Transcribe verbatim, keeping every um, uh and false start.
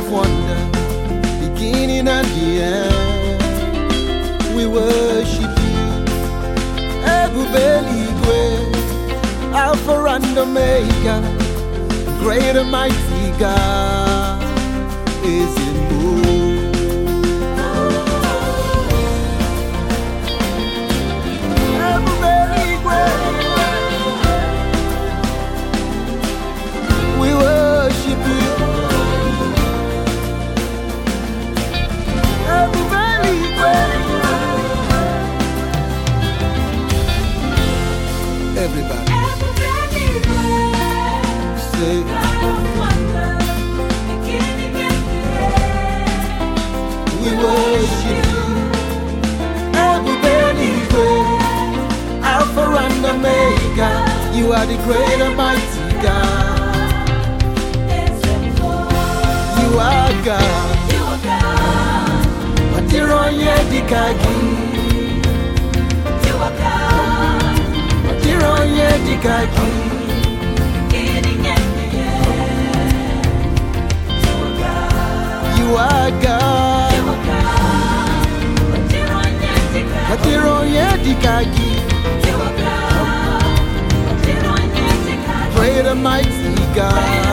of wonder, beginning and the end. We worship you, Ebubeligwe, Alpha and Omega, great and mighty God is in move. Ebubeligwe, we worship you. Everybody say we worship you, Ebubeligwe, Alpha and Omega. You are the great and mighty God. You are God. Matiroye dikagi. You are God. Matiroye dikagi. You are God. Matiroye dikagi. Great and mighty God.